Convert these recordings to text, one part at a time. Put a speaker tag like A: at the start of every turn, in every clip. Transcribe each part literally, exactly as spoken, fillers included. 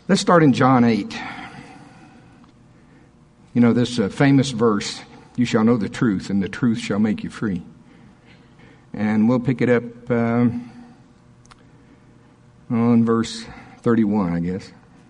A: Let's start in John eight. You know, this uh, famous verse, you shall know the truth, and the truth shall make you free. And we'll pick it up um, on verse thirty-one, I guess.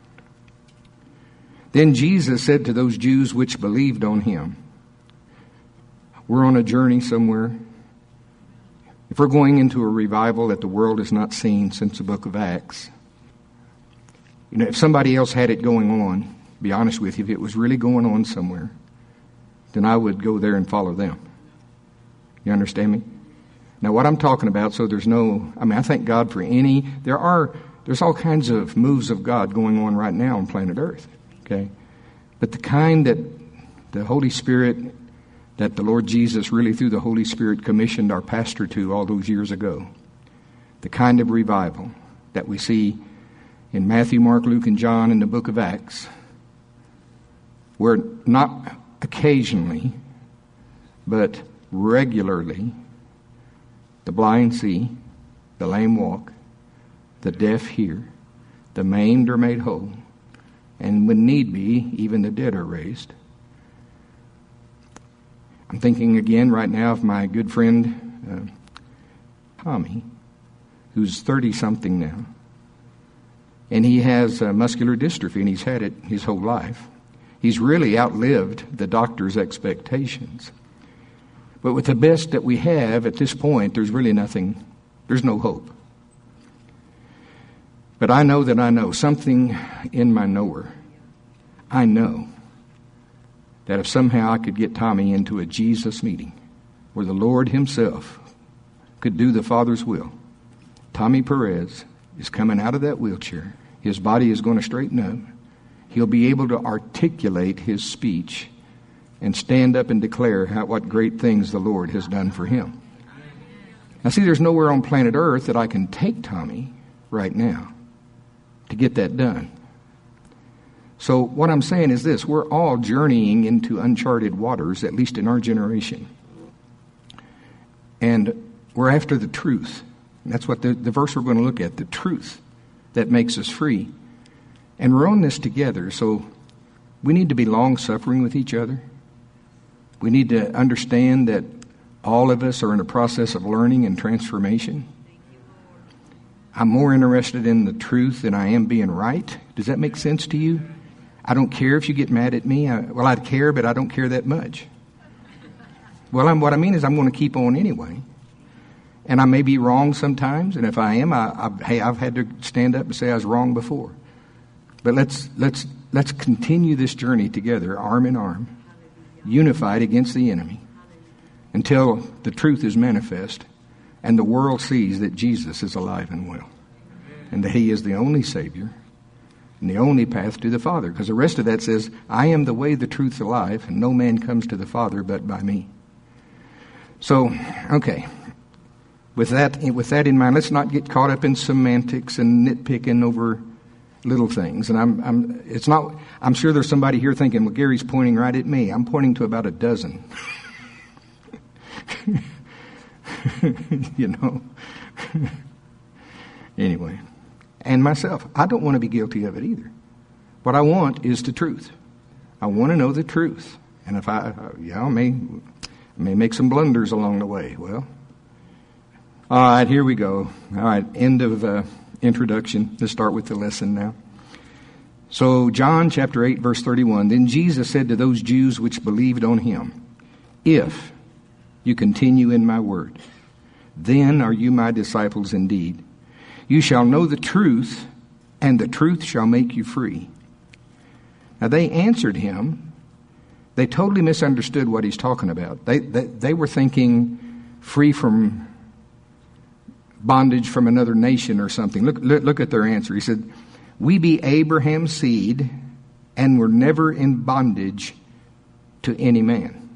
A: Then Jesus said to those Jews which believed on him, we're on a journey somewhere. If we're going into a revival that the world has not seen since the book of Acts, you know, if somebody else had it going on, be honest with you, if it was really going on somewhere, then I would go there and follow them. You understand me? Now, what I'm talking about, so there's no, I mean, I thank God for any, there are, there's all kinds of moves of God going on right now on planet Earth, okay? But the kind that the Holy Spirit, that the Lord Jesus really through the Holy Spirit commissioned our pastor to all those years ago, the kind of revival that we see in Matthew, Mark, Luke, and John in the book of Acts, where not occasionally, but regularly, the blind see, the lame walk, the deaf hear, the maimed are made whole, and when need be, even the dead are raised. I'm thinking again right now of my good friend uh, Tommy, who's thirty-something now. And he has uh, muscular dystrophy, and he's had it his whole life. He's really outlived the doctor's expectations. But with the best that we have at this point, there's really nothing, there's no hope. But I know that I know something in my knower. I know that if somehow I could get Tommy into a Jesus meeting where the Lord himself could do the Father's will, Tommy Perez is coming out of that wheelchair. His body is going to straighten up. He'll be able to articulate his speech and stand up and declare how, what great things the Lord has done for him. Now see, there's nowhere on planet Earth that I can take Tommy right now to get that done. So what I'm saying is this, we're all journeying into uncharted waters, at least in our generation. And we're after the truth. That's what the, the verse we're going to look at, the truth that makes us free. And we're on this together, so we need to be long-suffering with each other. We need to understand that all of us are in a process of learning and transformation. I'm more interested in the truth than I am being right. Does that make sense to you? I don't care if you get mad at me. I, well, I care, but I don't care that much. Well, I'm, what I mean is I'm going to keep on anyway. And I may be wrong sometimes, and if I am, I, I, hey, I've had to stand up and say I was wrong before. But let's let's let's continue this journey together, arm in arm, unified against the enemy, until the truth is manifest and the world sees that Jesus is alive and well, and that he is the only Savior and the only path to the Father. Because the rest of that says, I am the way, the truth, the life, and no man comes to the Father but by me. So, okay. With that, with that in mind, let's not get caught up in semantics and nitpicking over little things. And I'm, I'm, it's not, I'm sure there's somebody here thinking, well, Gary's pointing right at me. I'm pointing to about a dozen. You know? Anyway. And myself, I don't want to be guilty of it either. What I want is the truth. I want to know the truth. And if I, yeah, I may, I may make some blunders along the way. Well, all right, here we go. All right, end of uh, introduction. Let's start with the lesson now. So, John chapter eight, verse thirty-one. Then Jesus said to those Jews which believed on him, if you continue in my word, then are you my disciples indeed. You shall know the truth, and the truth shall make you free. Now, they answered him. They totally misunderstood what he's talking about. They, they, they were thinking free from bondage from another nation or something. Look, look, look at their answer. He said, we be Abraham's seed, and were never in bondage to any man.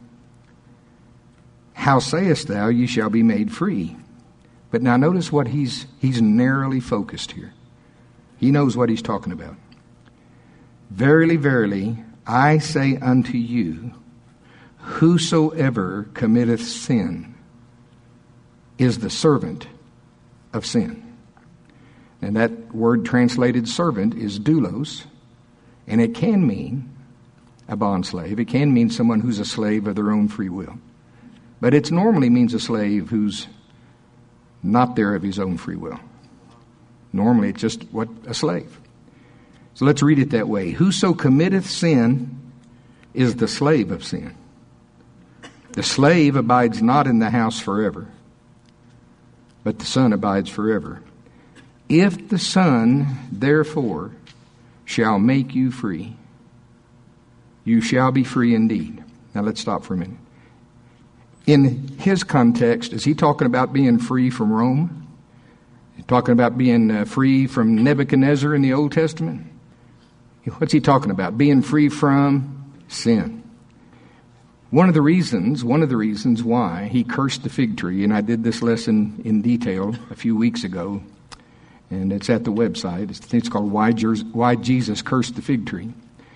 A: How sayest thou, you shall be made free? But now notice what he's he's narrowly focused here. He knows what he's talking about. Verily, verily, I say unto you, whosoever committeth sin is the servant of sin. And that word translated servant is doulos, and it can mean a bondslave. It can mean someone who's a slave of their own free will. But it normally means a slave who's not there of his own free will. Normally it's just what a slave. So let's read it that way. Whoso committeth sin is the slave of sin. The slave abides not in the house forever, but the Son abides forever. If the Son, therefore, shall make you free, you shall be free indeed. Now let's stop for a minute. In his context, is he talking about being free from Rome? He's talking about being uh, free from Nebuchadnezzar in the Old Testament? What's he talking about? Being free from sin. One of the reasons, one of the reasons why he cursed the fig tree, and I did this lesson in detail a few weeks ago, and it's at the website. It's, it's called Why, Jer- Why Jesus Cursed the Fig Tree.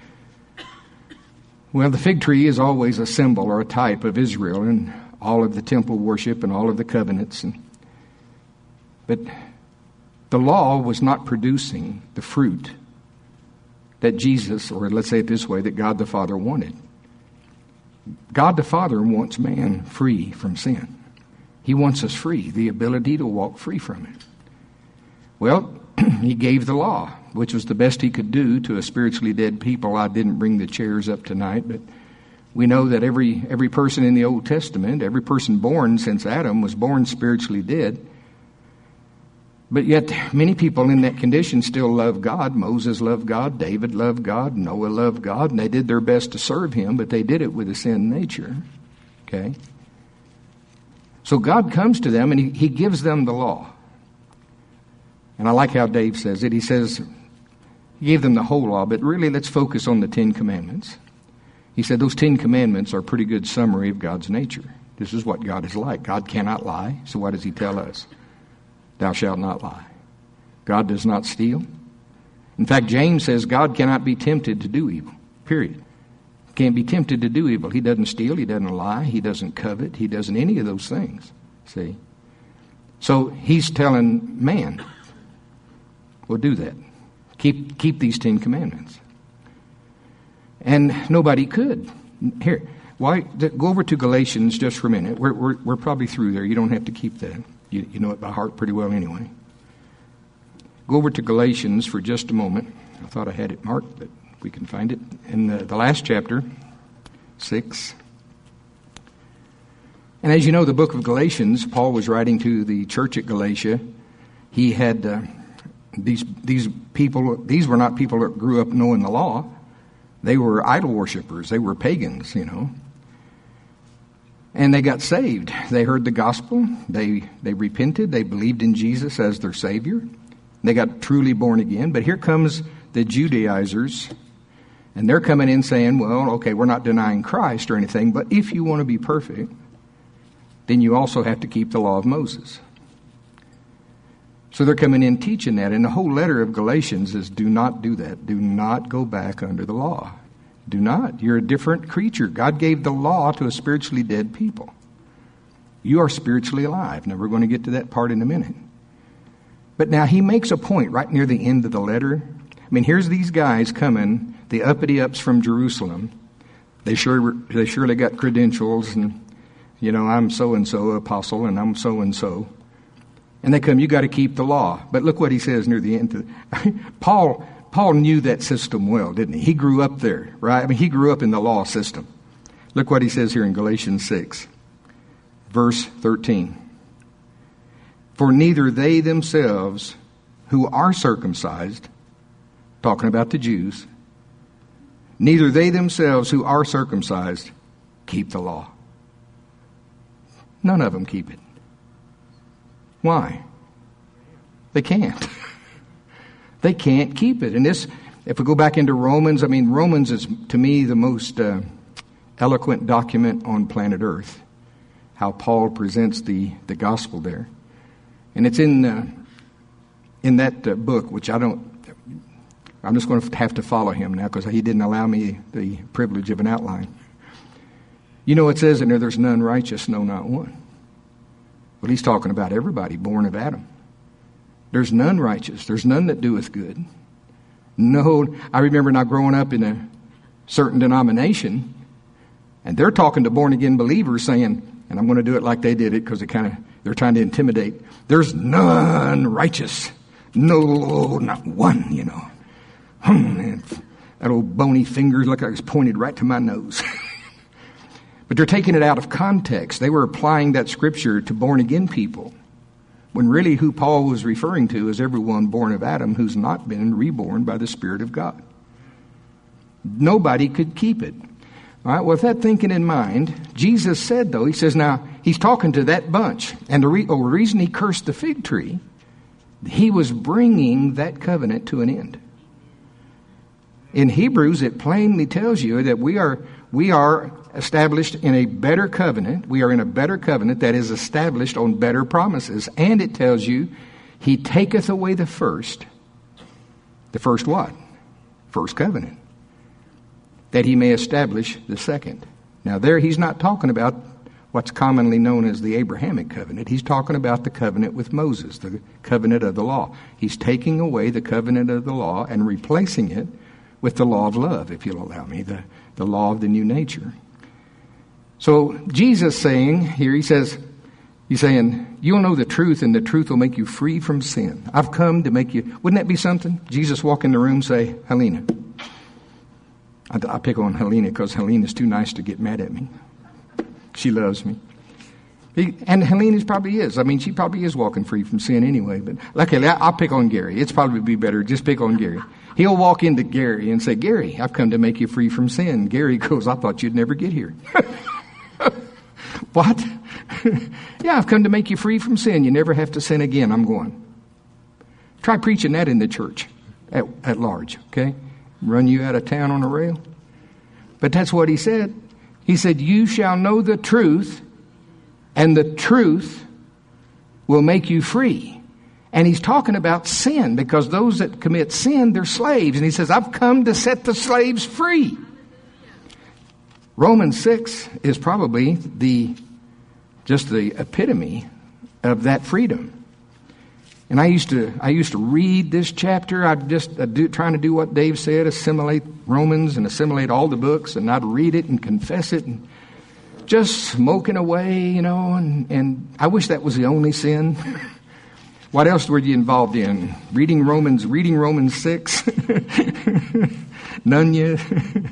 A: Well, the fig tree is always a symbol or a type of Israel and all of the temple worship and all of the covenants. And, but the law was not producing the fruit that Jesus, or let's say it this way, that God the Father wanted. God the Father wants man free from sin. He wants us free, the ability to walk free from it. Well, he gave the law, which was the best he could do to a spiritually dead people. I didn't bring the chairs up tonight, but we know that every every person in the Old Testament, every person born since Adam was born spiritually dead. But yet many people in that condition still love God. Moses loved God, David loved God, Noah loved God, and they did their best to serve him, but they did it with a sin nature. Okay? So God comes to them and he, he gives them the law. And I like how Dave says it. He says, he gave them the whole law, but really let's focus on the Ten Commandments. He said those Ten Commandments are a pretty good summary of God's nature. This is what God is like. God cannot lie, so what does he tell us? Thou shalt not lie. God does not steal. In fact, James says God cannot be tempted to do evil, period. Can't be tempted to do evil. He doesn't steal, he doesn't lie, he doesn't covet, he doesn't any of those things. See? So he's telling man, well, do that. Keep keep these Ten Commandments. And nobody could. Here, why? Go over to Galatians just for a minute. We're we're, we're probably through there. You don't have to keep that. You, you know it by heart pretty well anyway. Go over to Galatians for just a moment. I thought I had it marked, but we can find it in the, the last chapter, six. And as you know, the book of Galatians, Paul was writing to the church at Galatia. He had uh, these these people. These were not people that grew up knowing the law. They were idol worshipers. They were pagans, you know. And they got saved. They heard the gospel. They they repented. They believed in Jesus as their Savior. They got truly born again. But here comes the Judaizers, and they're coming in saying, well, okay, we're not denying Christ or anything, but if you want to be perfect, then you also have to keep the law of Moses. So they're coming in teaching that. And the whole letter of Galatians is do not do that. Do not go back under the law. Do not. You're a different creature. God gave the law to a spiritually dead people. You are spiritually alive. Now, we're going to get to that part in a minute. But now he makes a point right near the end of the letter. I mean, here's these guys coming, the uppity-ups from Jerusalem. They sure they surely got credentials, and, you know, I'm so-and-so apostle, and I'm so-and-so. And they come, you got to keep the law. But look what he says near the end. Of the, Paul... Paul knew that system well, didn't he? He grew up there, right? I mean, he grew up in the law system. Look what he says here in Galatians six, verse thirteen. For neither they themselves who are circumcised, talking about the Jews, neither they themselves who are circumcised keep the law. None of them keep it. Why? They can't. They can't keep it. And this, if we go back into Romans, I mean, Romans is, to me, the most uh, eloquent document on planet Earth. How Paul presents the, the gospel there. And it's in uh, in that uh, book, which I don't, I'm just going to have to follow him now because he didn't allow me the privilege of an outline. You know, it says in there, there's none righteous, no, not one. Well, he's talking about everybody born of Adam. There's none righteous. There's none that doeth good. No, I remember now growing up in a certain denomination, and they're talking to born-again believers saying, and I'm going to do it like they did it because it kind of, they're trying to intimidate. There's none righteous. No, not one, you know. Hmm, that old bony finger looked like it was pointed right to my nose. But they're taking it out of context. They were applying that scripture to born-again people, when really who Paul was referring to is everyone born of Adam who's not been reborn by the Spirit of God. Nobody could keep it. All right, with that thinking in mind, Jesus said, though, he says, now, he's talking to that bunch. And the re- oh, reason he cursed the fig tree, he was bringing that covenant to an end. In Hebrews, it plainly tells you that we are we are established in a better covenant. We are in a better covenant that is established on better promises. And it tells you, he taketh away the first. The first what? First covenant. That he may establish the second. Now there he's not talking about what's commonly known as the Abrahamic covenant. He's talking about the covenant with Moses, the covenant of the law. He's taking away the covenant of the law and replacing it with the law of love, if you'll allow me, the, the law of the new nature. So Jesus saying here, he says, he's saying, you'll know the truth and the truth will make you free from sin. I've come to make you, wouldn't that be something? Jesus walk in the room, say, Helena. I, I pick on Helena because Helena's too nice to get mad at me. She loves me. He, and Helena's probably is. I mean, she probably is walking free from sin anyway. But luckily, I, I'll pick on Gary. It's probably be better just pick on Gary. He'll walk into Gary and say, Gary, I've come to make you free from sin. Gary goes, I thought you'd never get here. What? Yeah, I've come to make you free from sin. You never have to sin again. I'm going. Try preaching that in the church at, at large, okay? Run you out of town on a rail. But that's what he said. He said, you shall know the truth, and the truth will make you free. And he's talking about sin, because those that commit sin, they're slaves. And he says, I've come to set the slaves free. Romans six is probably the just the epitome of that freedom. And I used to I used to read this chapter. I'd just I'd do, trying to do what Dave said, assimilate Romans and assimilate all the books, and I'd read it and confess it and just smoking away, you know. And, and I wish that was the only sin. What else were you involved in? Reading Romans, reading Romans six? None yet?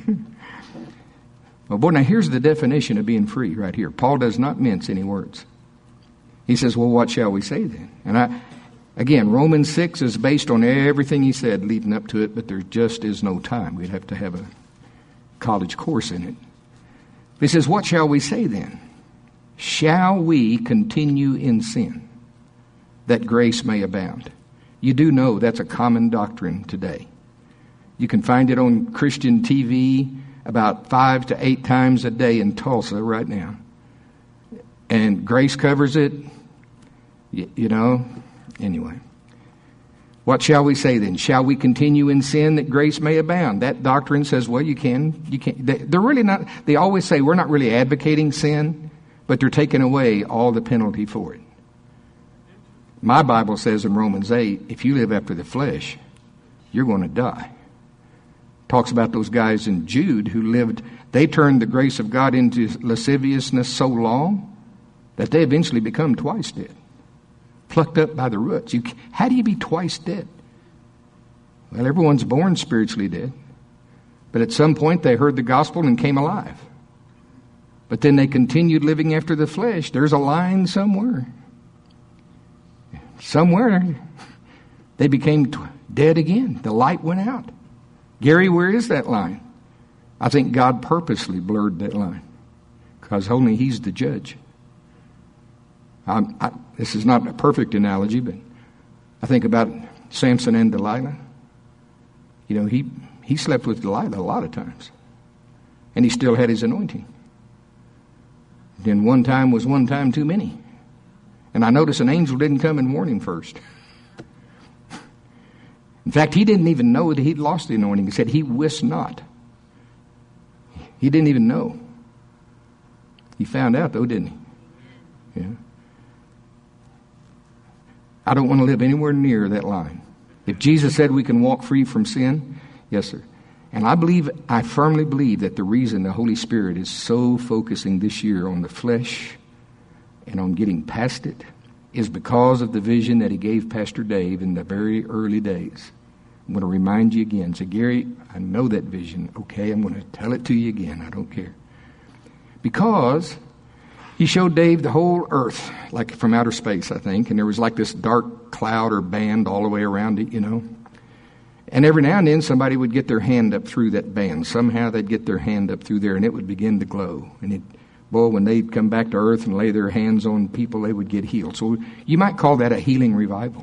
A: Well, boy, now here's the definition of being free right here. Paul does not mince any words. He says, well, what shall we say then? And I, again, Romans six is based on everything he said leading up to it, but there just is no time. We'd have to have a college course in it. He says, what shall we say then? Shall we continue in sin, that grace may abound? You do know that's a common doctrine today. You can find it on Christian T V about five to eight times a day in Tulsa right now. And grace covers it, you, you know. Anyway, what shall we say then? Shall we continue in sin that grace may abound? That doctrine says, well, you can. You can. They, they're really not, they always say we're not really advocating sin, but they're taking away all the penalty for it. My Bible says in Romans eight, if you live after the flesh, you're going to die. Talks about those guys in Jude who lived, they turned the grace of God into lasciviousness so long that they eventually become twice dead. Plucked up by the roots. You, how do you be twice dead? Well, everyone's born spiritually dead. But at some point they heard the gospel and came alive. But then they continued living after the flesh. There's a line somewhere. Somewhere they became t- dead again. The light went out. Gary, where is that line? I think God purposely blurred that line because only he's the judge. I'm, I, this is not a perfect analogy, but I think about Samson and Delilah. You know, he, he slept with Delilah a lot of times, and he still had his anointing. Then one time was one time too many. And I noticed an angel didn't come and warn him first. In fact, he didn't even know that he'd lost the anointing. He said he wist not. He didn't even know. He found out, though, didn't he? Yeah. I don't want to live anywhere near that line. If Jesus said we can walk free from sin, yes, sir. And I believe, I firmly believe that the reason the Holy Spirit is so focusing this year on the flesh and on getting past it is because of the vision that he gave Pastor Dave in the very early days. I'm going to remind you again. Say, Gary, I know that vision. Okay, I'm going to tell it to you again. I don't care. Because he showed Dave the whole earth, like from outer space, I think. And there was like this dark cloud or band all the way around it, you know. And every now and then somebody would get their hand up through that band. Somehow they'd get their hand up through there and it would begin to glow. And it, boy, when they'd come back to earth and lay their hands on people, they would get healed. So you might call that a healing revival.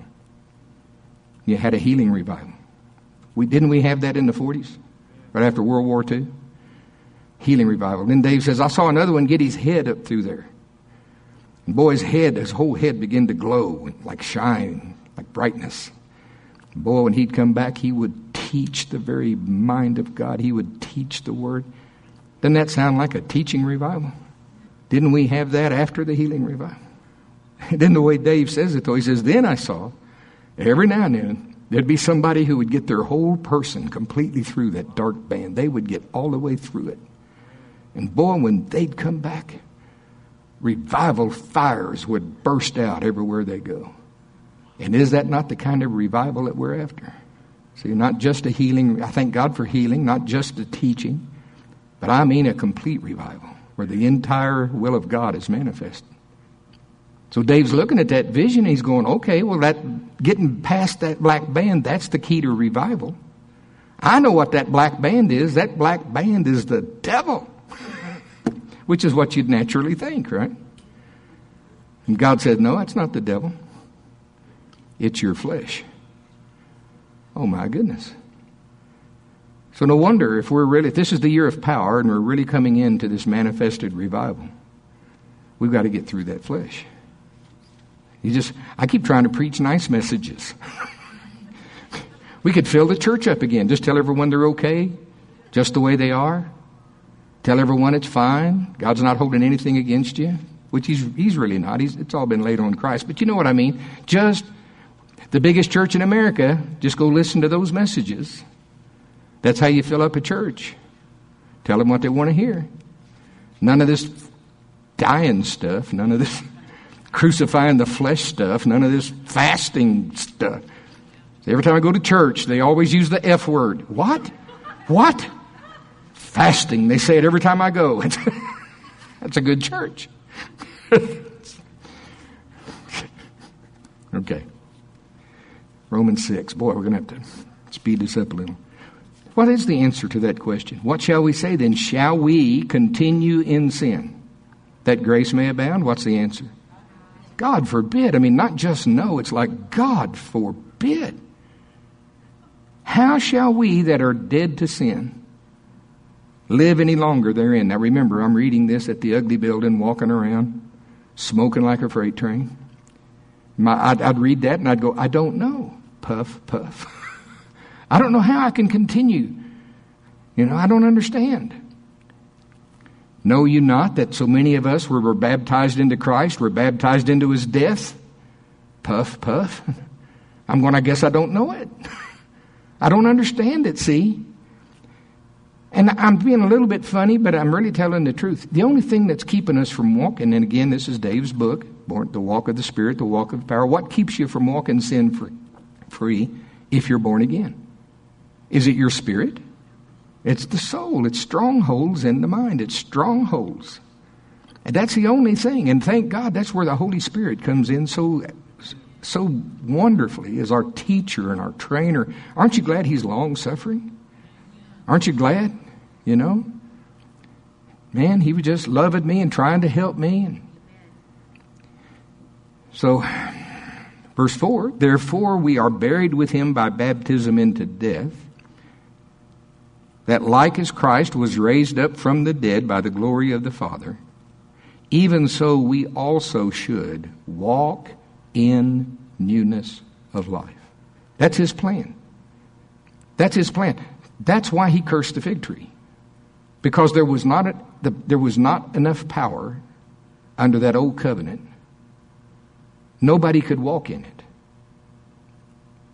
A: You had a healing revival. We, didn't we have that in the forties? Right after World War Two? Healing revival. Then Dave says, I saw another one get his head up through there. And boy, his head, his whole head began to glow, like shine, like brightness. Boy, when he'd come back, he would teach the very mind of God. He would teach the Word. Doesn't that sound like a teaching revival? Didn't we have that after the healing revival? Then the way Dave says it, though, he says, then I saw, every now and then, there'd be somebody who would get their whole person completely through that dark band. They would get all the way through it. And boy, when they'd come back, revival fires would burst out everywhere they go. And is that not the kind of revival that we're after? See, not just a healing. I thank God for healing, not just a teaching, but I mean a complete revival where the entire will of God is manifested. So Dave's looking at that vision. He's going, okay, well, that getting past that black band, that's the key to revival. I know what that black band is. That black band is the devil, which is what you'd naturally think, right? And God said, no, that's not the devil. It's your flesh. Oh, my goodness. So no wonder if we're really, if this is the year of power and we're really coming into this manifested revival, we've got to get through that flesh. You just, I keep trying to preach nice messages. We could fill the church up again. Just tell everyone they're okay, just the way they are. Tell everyone it's fine. God's not holding anything against you, which he's, he's really not. He's, it's all been laid on Christ. But you know what I mean? Just the biggest church in America, just go listen to those messages. That's how you fill up a church. Tell them what they want to hear. None of this dying stuff, none of this crucifying the flesh stuff, none of this fasting stuff. Every time I go to church, they always use the F word. What? What? Fasting. They say it every time I go. That's a good church. Okay. Romans six. Boy, we're going to have to speed this up a little. What is the answer to that question? What shall we say then? Shall we continue in sin, that grace may abound? What's the answer? God forbid. I mean, not just no. It's like God forbid. How shall we that are dead to sin live any longer therein? Now remember, I'm reading this at the Ugly Building, walking around, smoking like a freight train. My, I'd, I'd read that and I'd go, I don't know. Puff, puff. I don't know how I can continue. You know, I don't understand. Know you not that so many of us were, were baptized into Christ, were baptized into his death? Puff, puff. I'm going, I guess I don't know it. I don't understand it, see? And I'm being a little bit funny, but I'm really telling the truth. The only thing that's keeping us from walking, and again, this is Dave's book, The Walk of the Spirit, The Walk of Power. What keeps you from walking sin free if you're born again? Is it your spirit? It's the soul. It's strongholds in the mind. It's strongholds. And that's the only thing. And thank God that's where the Holy Spirit comes in so so wonderfully as our teacher and our trainer. Aren't you glad he's long-suffering? Aren't you glad? You know? Man, he was just loving me and trying to help me. And so, verse four, therefore we are buried with him by baptism into death, that like as Christ was raised up from the dead by the glory of the Father, even so we also should walk in newness of life. That's his plan. That's his plan. That's why he cursed the fig tree. Because there was not a, the, there was not enough power under that old covenant. Nobody could walk in it.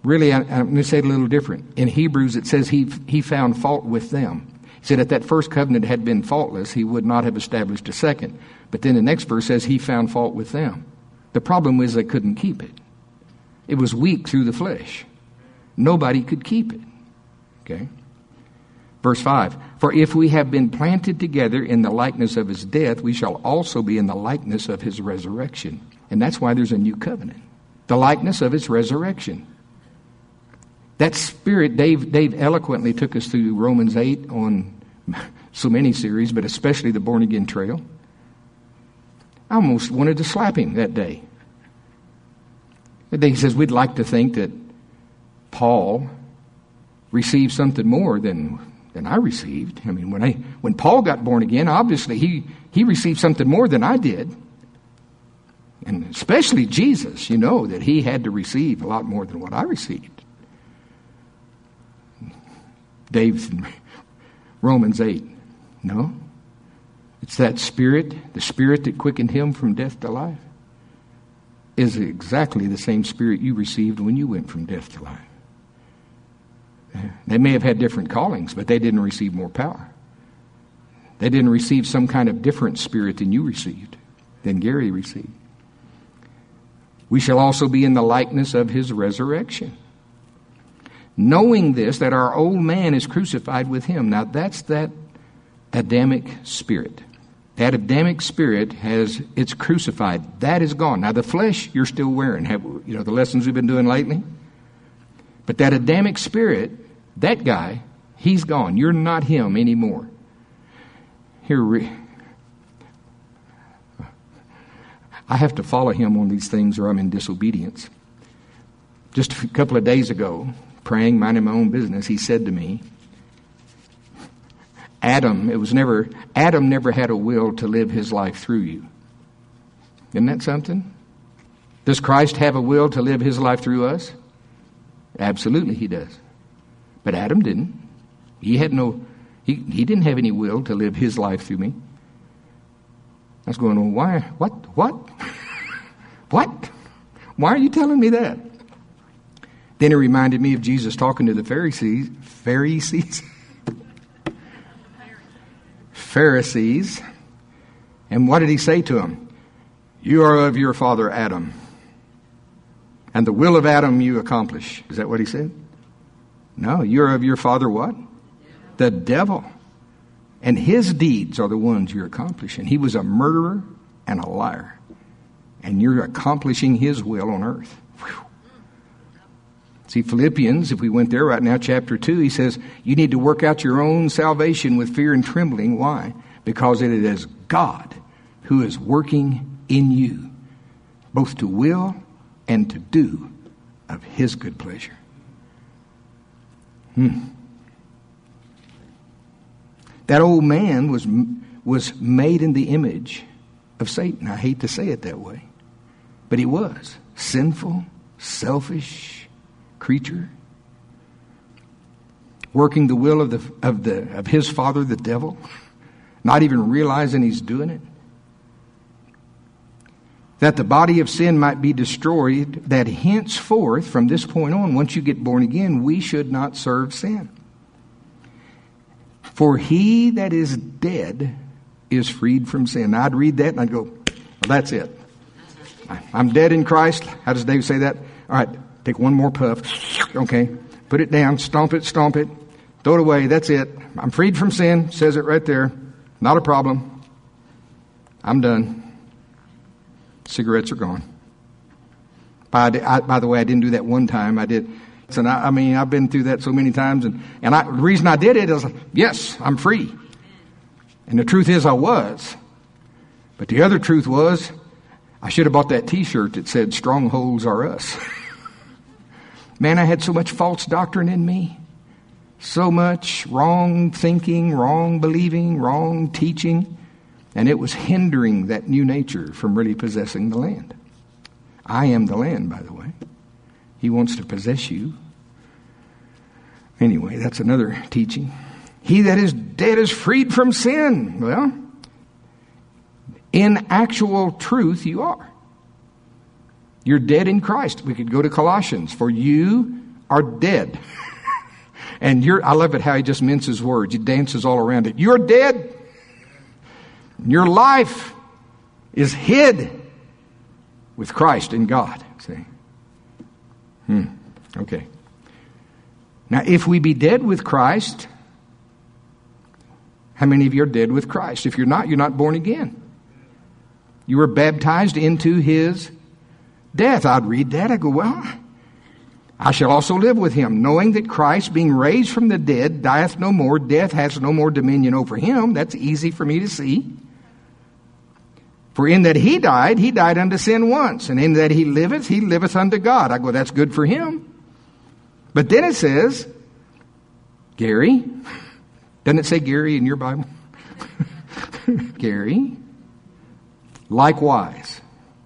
A: Really, I, I'm going to say it a little different. In Hebrews, it says he, he found fault with them. He said if that first covenant had been faultless, he would not have established a second. But then the next verse says he found fault with them. The problem was they couldn't keep it. It was weak through the flesh. Nobody could keep it. Okay? Verse five, for if we have been planted together in the likeness of his death, we shall also be in the likeness of his resurrection. And that's why there's a new covenant. The likeness of his resurrection. That spirit, Dave, Dave eloquently took us through Romans eight on so many series, but especially the Born Again Trail. I almost wanted to slap him that day. That day he says, we'd like to think that Paul received something more than, than I received. I mean, when I when Paul got born again, obviously he, he received something more than I did. And especially Jesus, you know, that he had to receive a lot more than what I received. Dave's in Romans eight. No. It's that spirit, the spirit that quickened him from death to life, is exactly the same spirit you received when you went from death to life. They may have had different callings, but they didn't receive more power. They didn't receive some kind of different spirit than you received, than Gary received. We shall also be in the likeness of his resurrection. Knowing this, that our old man is crucified with him. Now that's that Adamic spirit. That Adamic spirit has, it's crucified. That is gone. Now the flesh you're still wearing. Have, you know, the lessons we've been doing lately? But that Adamic spirit, that guy, he's gone. You're not him anymore. Here, I have to follow him on these things or I'm in disobedience. Just a couple of days ago, praying, minding my own business, he said to me, Adam, it was never, Adam never had a will to live his life through you. Isn't that something? Does Christ have a will to live his life through us? Absolutely he does. But Adam didn't. He had no, he, he didn't have any will to live his life through me. I was going, well, why, what, what? What? Why are you telling me that? Then it reminded me of Jesus talking to the Pharisees, Pharisees, Pharisees. And what did he say to them? You are of your father Adam, and the will of Adam you accomplish. Is that what he said? No, you're of your father what? The devil. And his deeds are the ones you're accomplishing. He was a murderer and a liar. And you're accomplishing his will on earth. Whew. See, Philippians, if we went there right now, chapter two, he says, you need to work out your own salvation with fear and trembling. Why? Because it is God who is working in you, both to will and to do of his good pleasure. Hmm. That old man was was made in the image of Satan. I hate to say it that way, but he was sinful, selfish creature, working the will of the of the of his father, the devil, not even realizing he's doing it. That the body of sin might be destroyed, that henceforth, from this point on, once you get born again, we should not serve sin. For he that is dead is freed from sin. Now, I'd read that and I'd go, well, that's it. I'm dead in Christ. How does David say that? All right, take one more puff. Okay, put it down, stomp it, stomp it, throw it away. That's it. I'm freed from sin. Says it right there. Not a problem. I'm done. Cigarettes are gone. By, I, by the way, I didn't do that one time. I did. And I, I mean, I've been through that so many times. And, and I, the reason I did it is, yes, I'm free. And the truth is I was. But the other truth was, I should have bought that T-shirt that said, strongholds are us. Man, I had so much false doctrine in me. So much wrong thinking, wrong believing, wrong teaching. And it was hindering that new nature from really possessing the land. I am the land, by the way. He wants to possess you. Anyway, that's another teaching. He that is dead is freed from sin. Well, in actual truth, you are. You're dead in Christ. We could go to Colossians. For you are dead. And you're, I love it how he just minces words. He dances all around it. You're dead. Your life is hid with Christ in God. See? Hmm. Okay. Now, if we be dead with Christ, how many of you are dead with Christ? If you're not, you're not born again. You were baptized into his death. I'd read that. I go, well, I shall also live with him, knowing that Christ, being raised from the dead, dieth no more. Death has no more dominion over him. That's easy for me to see. For in that he died, he died unto sin once. And in that he liveth, he liveth unto God. I go, that's good for him. But then it says, Gary, doesn't it say Gary in your Bible? Gary, likewise,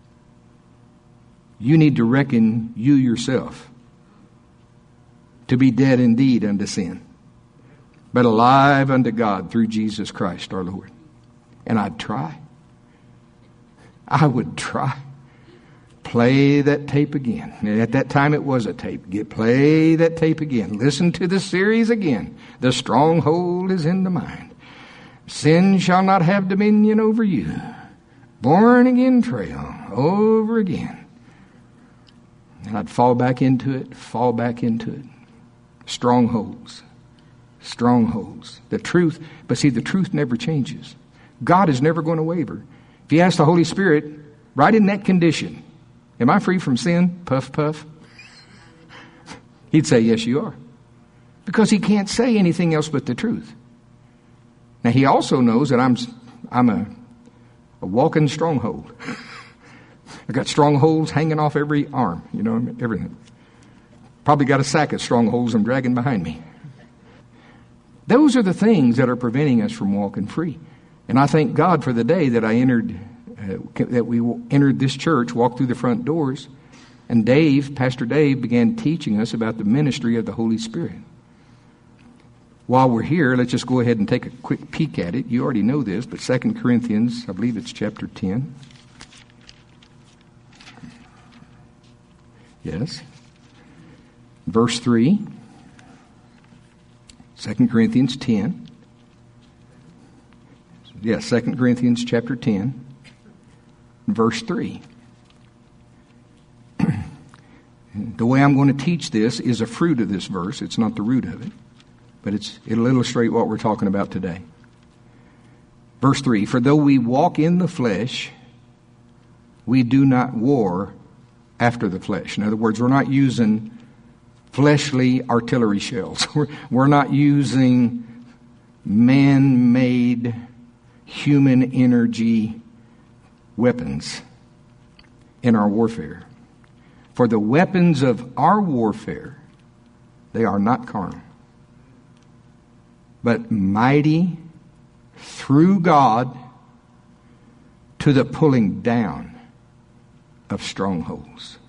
A: you need to reckon you yourself to be dead indeed unto sin, but alive unto God through Jesus Christ our Lord. And I'd try. I would try. Play that tape again. At that time it was a tape. Get play that tape again. Listen to the series again. The stronghold is in the mind. Sin shall not have dominion over you. Born again trail over again. And I'd fall back into it, fall back into it. Strongholds. Strongholds. The truth, but see, the truth never changes. God is never going to waver. If you ask the Holy Spirit, right in that condition, am I free from sin? Puff, puff. He'd say, yes, you are. Because he can't say anything else but the truth. Now, he also knows that I'm I'm a, a walking stronghold. I got strongholds hanging off every arm, you know, everything. Probably got a sack of strongholds I'm dragging behind me. Those are the things that are preventing us from walking free. And I thank God for the day that I entered, uh, that we entered this church, walked through the front doors, and Dave, Pastor Dave, began teaching us about the ministry of the Holy Spirit. While we're here, let's just go ahead and take a quick peek at it. You already know this, but Second Corinthians, I believe it's chapter ten. Yes. Verse three. Second Corinthians ten. Yes, Second Corinthians chapter ten, verse three. The way I'm going to teach this is a fruit of this verse. It's not the root of it, but it's, it'll illustrate what we're talking about today. Verse three, for though we walk in the flesh, we do not war after the flesh. In other words, we're not using fleshly artillery shells. We're, we're not using man-made human energy weapons in our warfare. For the weapons of our warfare, they are not carnal, but mighty through God to the pulling down of strongholds,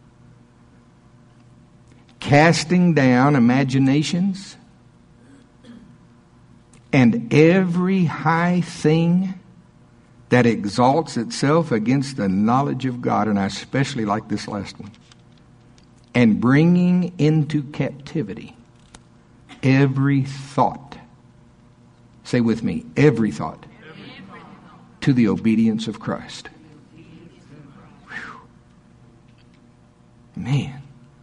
A: casting down imaginations and every high thing that exalts itself against the knowledge of God, and I especially like this last one, and bringing into captivity every thought. Say with me, every thought, every thought. To the obedience of Christ. Whew. Man.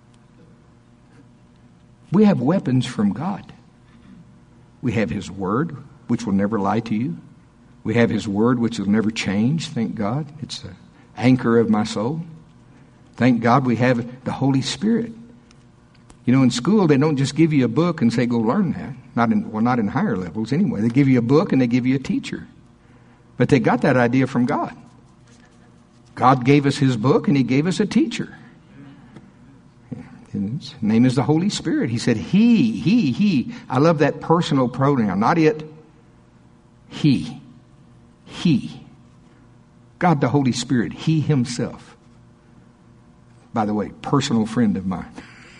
A: We have weapons from God. We have His Word, which will never lie to you. We have His Word, which will never change, thank God. It's the anchor of my soul. Thank God we have the Holy Spirit. You know, in school, they don't just give you a book and say, go learn that. Not in, well, not in higher levels anyway. They give you a book and they give you a teacher. But they got that idea from God. God gave us His book and He gave us a teacher. His name is the Holy Spirit. He said, He, He, He. I love that personal pronoun. Not it. He. He. God the Holy Spirit. He Himself. By the way, personal friend of mine.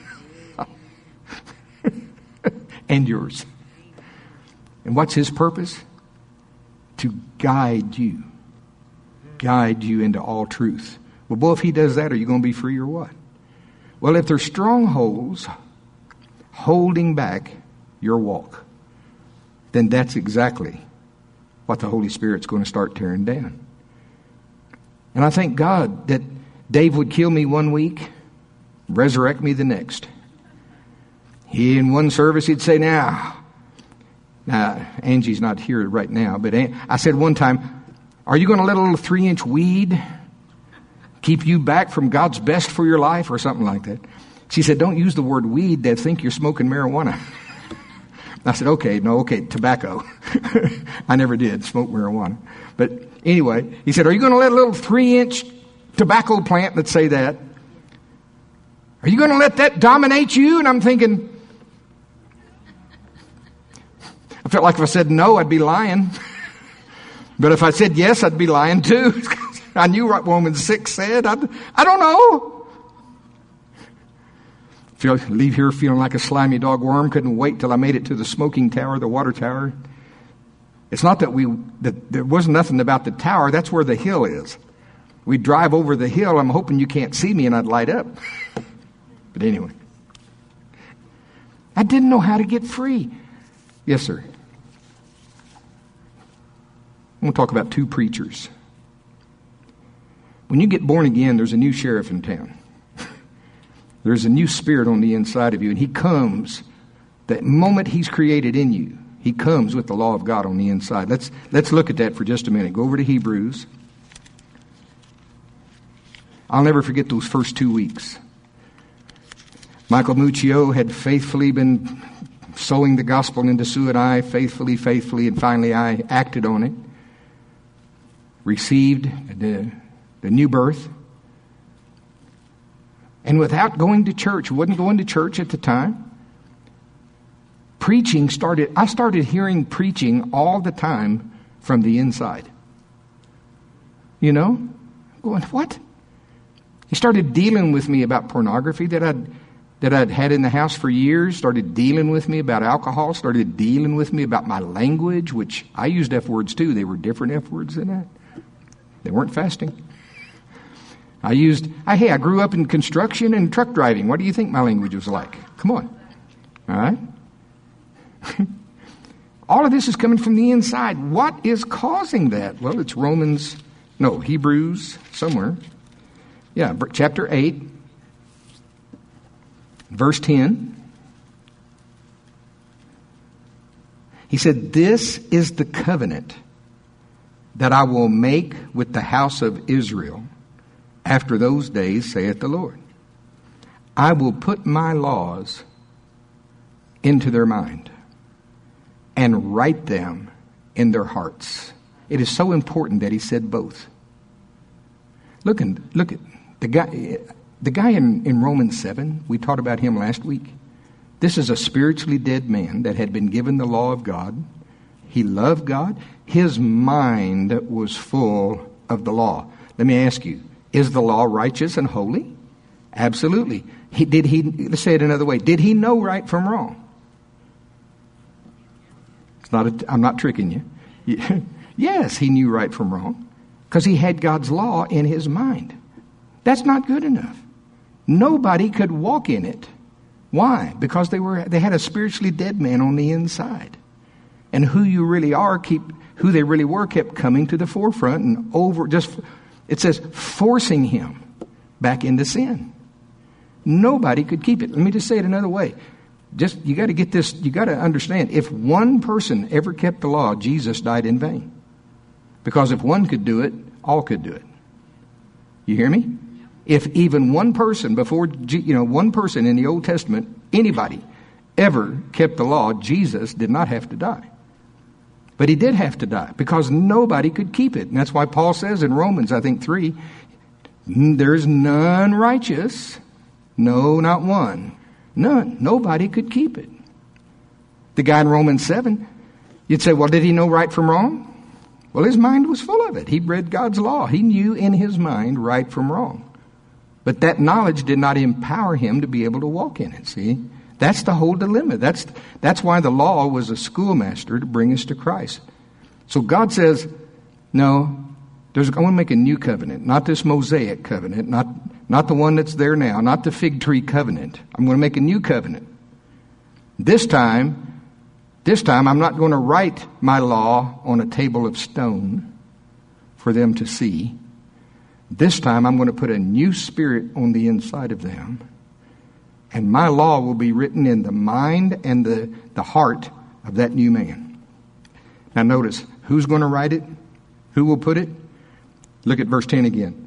A: And yours. And what's His purpose? To guide you. Guide you into all truth. Well, boy, if He does that, are you going to be free or what? Well, if there's strongholds holding back your walk, then that's exactly what the Holy Spirit's going to start tearing down. And I thank God that Dave would kill me one week, resurrect me the next. He, in one service, he'd say, now, now, Angie's not here right now, but I said one time, are you going to let a little three-inch weed keep you back from God's best for your life, or something like that? She said, don't use the word weed. They'll think you're smoking marijuana. I said, okay, no, okay, tobacco. I never did smoke marijuana. But anyway, he said, are you going to let a little three-inch tobacco plant, let's say that, are you going to let that dominate you? And I'm thinking, I felt like if I said no, I'd be lying. But if I said yes, I'd be lying too. I knew what Romans six said. I, I don't know. Feel, leave here feeling like a slimy dog worm. Couldn't wait till I made it to the smoking tower, the water tower. It's not that we, that there wasn't nothing about the tower. That's where the hill is. We drive over the hill. I'm hoping you can't see me and I'd light up. But anyway, I didn't know how to get free. Yes, sir. I'm going to talk about two preachers. When you get born again, there's a new sheriff in town. There's a new spirit on the inside of you, and he comes the moment he's created in you. He comes with the law of God on the inside. Let's let's look at that for just a minute. Go over to Hebrews. I'll never forget those first two weeks. Michael Muccio had faithfully been sowing the gospel into Sue and I, faithfully, faithfully, and finally I acted on it. Received the, the new birth. And without going to church, wasn't going to church at the time. Preaching started, I started hearing preaching all the time from the inside. You know? Going, what? He started dealing with me about pornography that I'd, that I'd had in the house for years. Started dealing with me about alcohol. Started dealing with me about my language, which I used F words too. They were different F words than that. They weren't fasting. I used, I, hey, I grew up in construction and truck driving. What do you think my language was like? Come on. All right? All of this is coming from the inside. What is causing that? Well, it's Romans, no, Hebrews, somewhere. Yeah, chapter eight, verse ten. He said, this is the covenant that I will make with the house of Israel after those days, saith the Lord. I will put my laws into their mind and write them in their hearts. It is so important that he said both. Look, and, look at the guy, the guy in, in Romans seven, we taught about him last week. This is a spiritually dead man that had been given the law of God. He loved God. His mind was full of the law. Let me ask you, is the law righteous and holy? Absolutely. He, did he, let's say it another way. Did he know right from wrong? It's not a, I'm not tricking you. Yes, he knew right from wrong because he had God's law in his mind. That's not good enough. Nobody could walk in it. Why? Because they were they had a spiritually dead man on the inside. And who you really are, keep who they really were kept coming to the forefront and over just it says forcing him back into sin. Nobody could keep it. Let me just say it another way. Just you got to get this, you got to understand, if one person ever kept the law, Jesus died in vain. Because if one could do it, all could do it. You hear me? If even one person before, you know, one person in the Old Testament, anybody ever kept the law, Jesus did not have to die. But he did have to die because nobody could keep it. And that's why Paul says in Romans, I think three, there's none righteous. No, not one. None. Nobody could keep it. The guy in Romans seven, you'd say, well, did he know right from wrong? Well, his mind was full of it. He read God's law. He knew in his mind right from wrong. But that knowledge did not empower him to be able to walk in it, see? That's the whole dilemma. That's that's why the law was a schoolmaster to bring us to Christ. So God says, no, there's, I want to make a new covenant, not this Mosaic covenant, not, not the one that's there now, not the fig tree covenant. I'm going to make a new covenant. This time, this time I'm not going to write my law on a table of stone for them to see. This time I'm going to put a new spirit on the inside of them. And my law will be written in the mind and the, the heart of that new man. Now notice, who's going to write it? Who will put it? Look at verse ten again.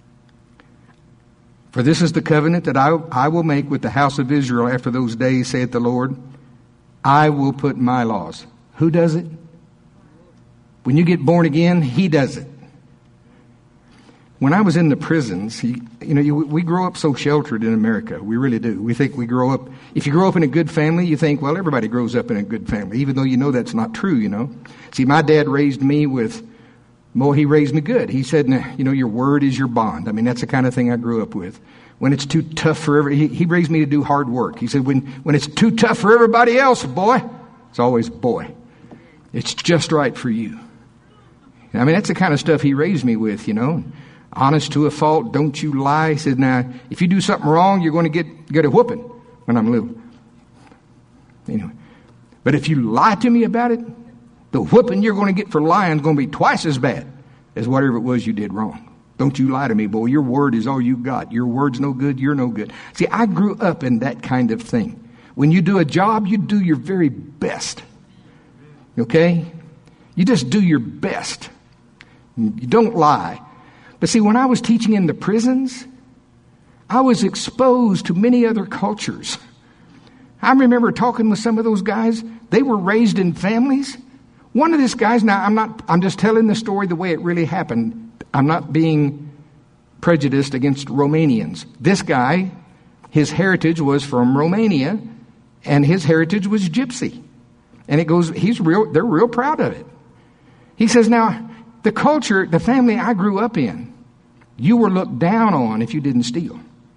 A: For this is the covenant that I, I will make with the house of Israel after those days, saith the Lord. I will put my laws. Who does it? When you get born again, He does it. When I was in the prisons, he, you know, you, we grow up so sheltered in America. We really do. We think we grow up, if you grow up in a good family, you think, well, everybody grows up in a good family, even though you know that's not true, you know. See, my dad raised me with, well, he raised me good. He said, you know, your word is your bond. I mean, that's the kind of thing I grew up with. When it's too tough for every, he, he raised me to do hard work. He said, when, when it's too tough for everybody else, boy, it's always boy. It's just right for you. I mean, that's the kind of stuff he raised me with, you know. Honest to a fault, don't you lie. He said, now, if you do something wrong, you're going to get, get a whooping when I'm little. Anyway, but if you lie to me about it, the whooping you're going to get for lying is going to be twice as bad as whatever it was you did wrong. Don't you lie to me, boy. Your word is all you got. Your word's no good. You're no good. See, I grew up in that kind of thing. When you do a job, you do your very best. Okay? You just do your best. You don't lie. But see, when I was teaching in the prisons, I was exposed to many other cultures. I remember talking with some of those guys. They were raised in families. One of these guys, now I'm not, I'm just telling the story the way it really happened. I'm not being prejudiced against Romanians. This guy, his heritage was from Romania, and his heritage was gypsy. And it goes, he's real, they're real proud of it. He says, now, the culture, the family I grew up in, you were looked down on if you didn't steal.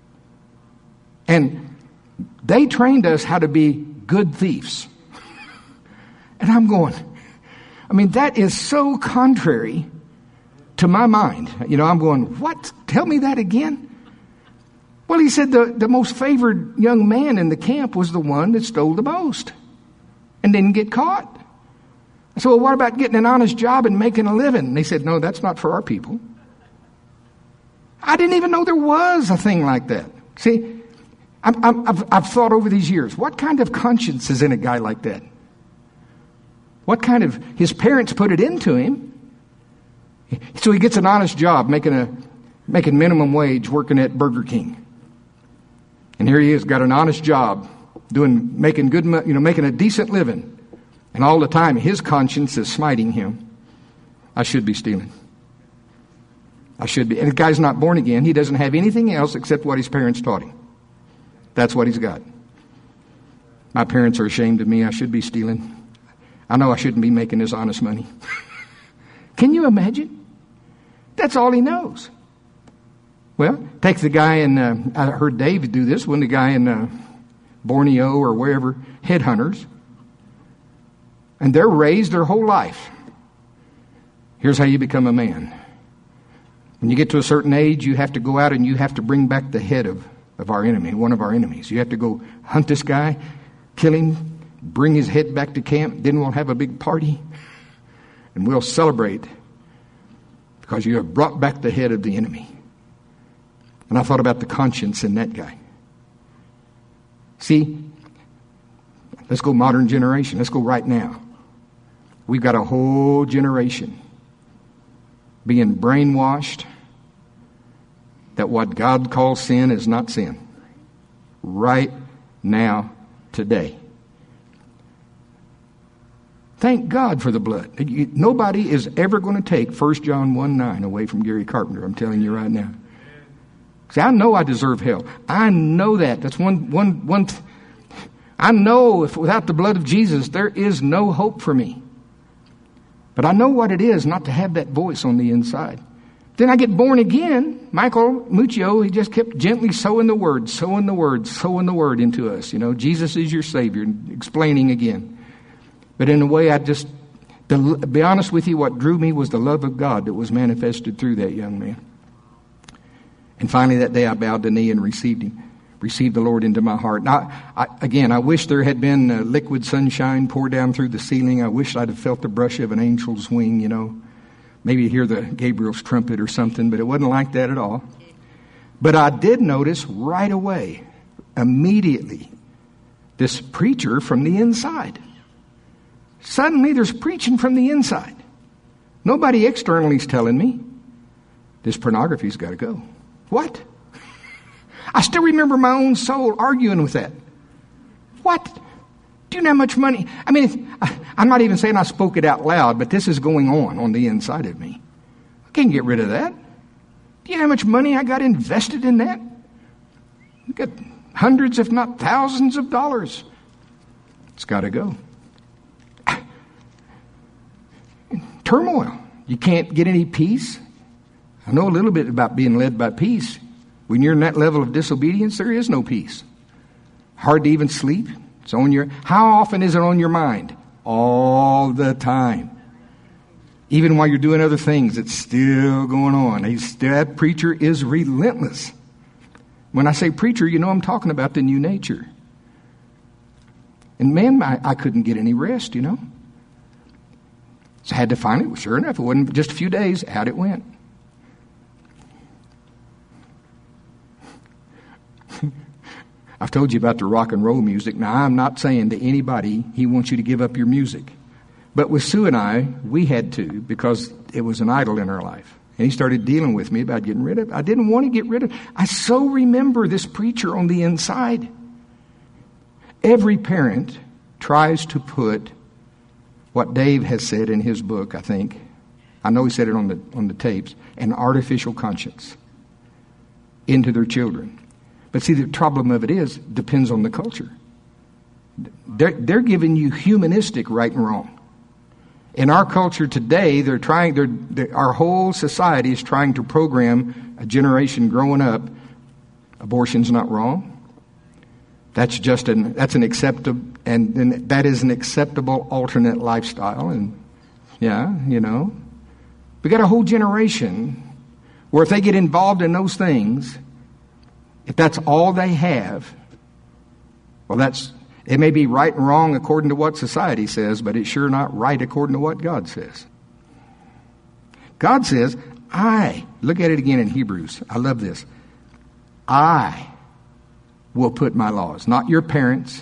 A: And they trained us how to be good thieves. And I'm going, I mean, that is so contrary to my mind. You know, I'm going, what? Tell me that again? Well, he said the, the most favored young man in the camp was the one that stole the most and didn't get caught. I said, well, what about getting an honest job and making a living? And they said, no, that's not for our people. I didn't even know there was a thing like that. See, I'm, I'm, I've, I've thought over these years, what kind of conscience is in a guy like that? What kind of, his parents put it into him. So he gets an honest job making a, making minimum wage working at Burger King. And here he is, got an honest job doing, making good, you know, making a decent living. And all the time, his conscience is smiting him. I should be stealing. I should be. And the guy's not born again. He doesn't have anything else except what his parents taught him. That's what he's got. My parents are ashamed of me. I should be stealing. I know I shouldn't be making this honest money. Can you imagine? That's all he knows. Well, take the guy in, uh, I heard David do this, when the guy in uh, Borneo or wherever, headhunters. And they're raised their whole life. Here's how you become a man. When you get to a certain age, you have to go out and you have to bring back the head of, of our enemy, one of our enemies. You have to go hunt this guy, kill him, bring his head back to camp. Then we'll have a big party and we'll celebrate because you have brought back the head of the enemy. And I thought about the conscience in that guy. See, let's go modern generation. Let's go right now. We've got a whole generation being brainwashed that what God calls sin is not sin. Right now, today. Thank God for the blood. Nobody is ever going to take First John one nine away from Gary Carpenter. I'm telling you right now. See, I know I deserve hell. I know that. That's one, one, one. Th- I know if without the blood of Jesus, there is no hope for me. But I know what it is not to have that voice on the inside. Then I get born again. Michael Muccio, he just kept gently sowing the word, sowing the word, sowing the word into us. You know, Jesus is your Savior, explaining again. But in a way, I just, to be honest with you, what drew me was the love of God that was manifested through that young man. And finally that day I bowed the knee and received him. received the Lord into my heart. Now, I, again, I wish there had been uh, liquid sunshine poured down through the ceiling. I wish I'd have felt the brush of an angel's wing, you know. Maybe hear the Gabriel's trumpet or something, but it wasn't like that at all. But I did notice right away, immediately, this preacher from the inside. Suddenly there's preaching from the inside. Nobody externally is telling me this pornography's got to go. What? I still remember my own soul arguing with that. What? Do you know how much money? I mean, if, I'm not even saying I spoke it out loud, but this is going on on the inside of me. I can't get rid of that. Do you know how much money I got invested in that? I got hundreds, if not thousands of dollars. It's got to go. Turmoil. You can't get any peace. I know a little bit about being led by peace. When you're in that level of disobedience, there is no peace. Hard to even sleep. It's on your. How often is it on your mind? All the time. Even while you're doing other things, it's still going on. He's, that preacher is relentless. When I say preacher, you know I'm talking about the new nature. And man, I, I couldn't get any rest, you know. So I had to finally, well, sure enough, it wasn't just a few days, out it went. I've told you about the rock and roll music. Now, I'm not saying to anybody he wants you to give up your music. But with Sue and I, we had to, because it was an idol in our life. And he started dealing with me about getting rid of it. I didn't want to get rid of it. I so remember this preacher on the inside. Every parent tries to put what Dave has said in his book, I think. I know he said it on the on the tapes, an artificial conscience into their children. But see, the problem of it is, depends on the culture. They're, they're giving you humanistic right and wrong. In our culture today, they're trying. They're, they're, our whole society is trying to program a generation growing up. Abortion's not wrong. That's just an that's an acceptable and, and that is an acceptable alternate lifestyle. And yeah, you know, we got a whole generation where if they get involved in those things, if that's all they have, well, that's it may be right and wrong according to what society says, but it's sure not right according to what God says. God says, I, look at it again in Hebrews. I love this. I will put my laws, not your parents,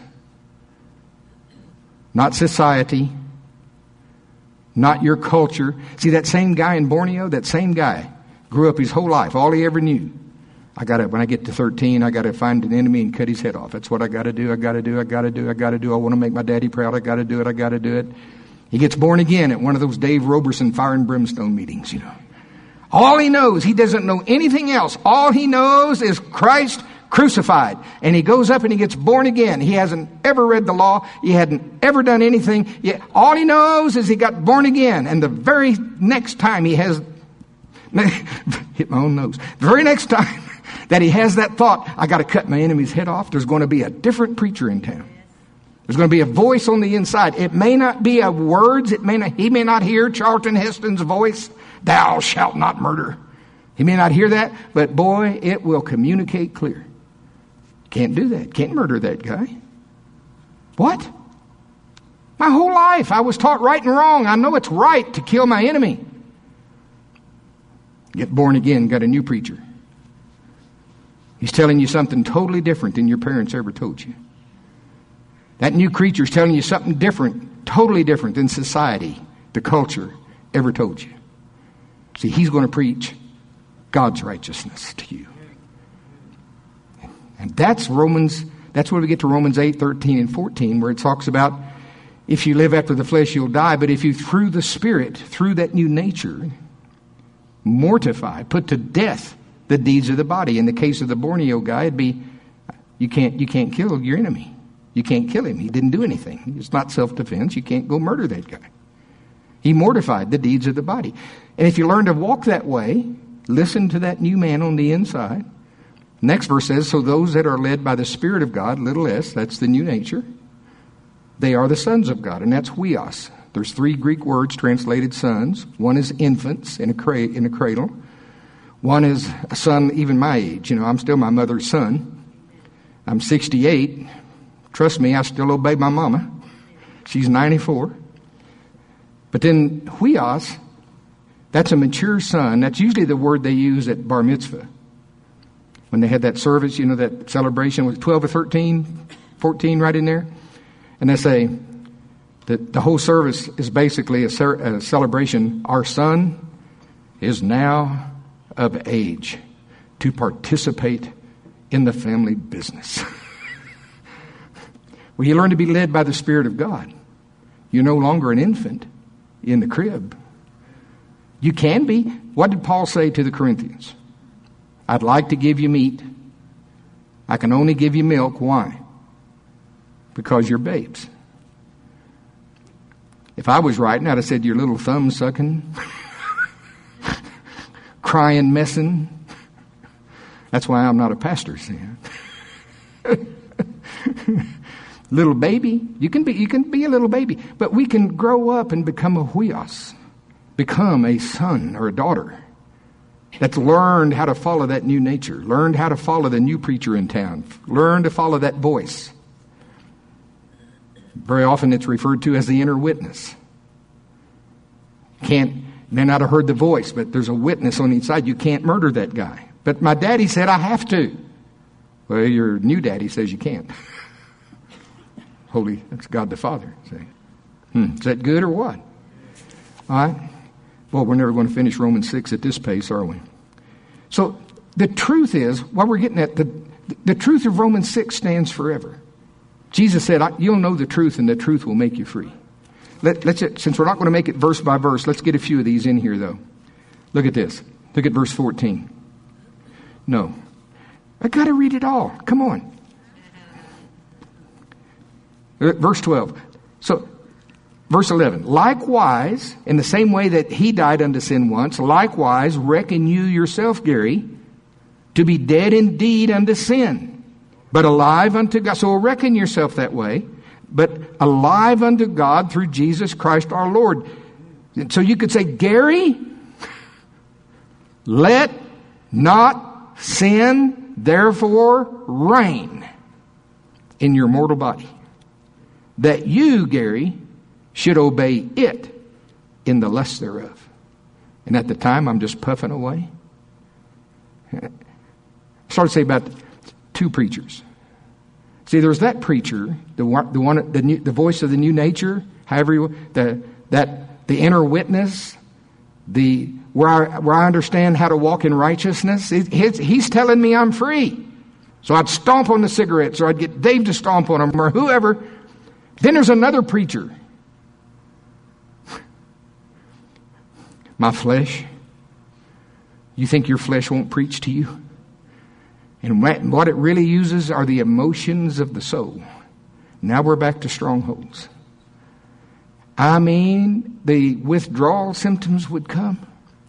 A: not society, not your culture. See, that same guy in Borneo, that same guy grew up his whole life. All he ever knew, I got to, when I get to thirteen, I got to find an enemy and cut his head off. That's what I got to do. I got to do. I got to do. I got to do. I want to make my daddy proud. I got to do it. I got to do it. He gets born again at one of those Dave Roberson fire and brimstone meetings, you know. All he knows, he doesn't know anything else. All he knows is Christ crucified. And he goes up and he gets born again. He hasn't ever read the law. He hadn't ever done anything. Yet all he knows is he got born again. And the very next time he has, hit my own nose. The very next time that he has that thought, I got to cut my enemy's head off, there's going to be a different preacher in town. There's going to be a voice on the inside. It may not be a words. It may not, he may not hear Charlton Heston's voice. Thou shalt not murder. He may not hear that, but boy, it will communicate clear. Can't do that. Can't murder that guy. What? My whole life I was taught right and wrong. I know it's right to kill my enemy. Get born again, got a new preacher. He's telling you something totally different than your parents ever told you. That new creature is telling you something different, totally different than society, the culture, ever told you. See, he's going to preach God's righteousness to you. And that's Romans, that's where we get to Romans eight, thirteen, and fourteen, where it talks about if you live after the flesh, you'll die. But if you, through the Spirit, through that new nature, mortify, put to death the deeds of the body. In the case of the Borneo guy, it'd be, you can't, you can't kill your enemy. You can't kill him. He didn't do anything. It's not self-defense. You can't go murder that guy. He mortified the deeds of the body. And if you learn to walk that way, listen to that new man on the inside. Next verse says, so those that are led by the Spirit of God, little s, that's the new nature, they are the sons of God, and that's huios. There's three Greek words translated sons. One is infants in a, cra- in a cradle. One is a son even my age. You know, I'm still my mother's son. I'm sixty-eight. Trust me, I still obey my mama. She's ninety-four. But then huios, that's a mature son. That's usually the word they use at bar mitzvah. When they had that service, you know, that celebration, was twelve or thirteen, fourteen right in there? And they say that the whole service is basically a, cer- a celebration. Our son is now of age to participate in the family business. Well, you learn to be led by the Spirit of God. You're no longer an infant in the crib. You can be. What did Paul say to the Corinthians? I'd like to give you meat. I can only give you milk. Why? Because you're babes. If I was writing, I'd have said you're little thumb sucking, crying, messing. That's why I'm not a pastor, see. Little baby. You can be you can be a little baby. But we can grow up and become a huios. Become a son or a daughter that's learned how to follow that new nature. Learned how to follow the new preacher in town. Learn to follow that voice. Very often it's referred to as the inner witness. Can't, may not have heard the voice, but there's a witness on each side. You can't murder that guy. But my daddy said I have to. Well, your new daddy says you can't. Holy, that's God the Father. Say, hmm, is that good or what? All right. Well, we're never going to finish Romans six at this pace, are we? So the truth is, what we're getting at, the, the truth of Romans six stands forever. Jesus said, you'll know the truth and the truth will make you free. Let, let's, since we're not going to make it verse by verse, let's get a few of these in here, though. Look at this. Look at verse fourteen. No. I got to read it all. Come on. Verse twelve. So, verse eleven. Likewise, in the same way that he died unto sin once, likewise reckon you yourself, Gary, to be dead indeed unto sin, but alive unto God. So reckon yourself that way, but alive unto God through Jesus Christ our Lord. So you could say, Gary, let not sin therefore reign in your mortal body, that you, Gary, should obey it in the lust thereof. And at the time, I'm just puffing away. I started to say about two preachers. See, there's that preacher, the one, the one, the, new, the voice of the new nature, however you, the that the inner witness, the where I where I understand how to walk in righteousness. He's, he's telling me I'm free, so I'd stomp on the cigarettes, or I'd get Dave to stomp on them, or whoever. Then there's another preacher. My flesh. You think your flesh won't preach to you? And what it really uses are the emotions of the soul. Now we're back to strongholds. I mean, the withdrawal symptoms would come.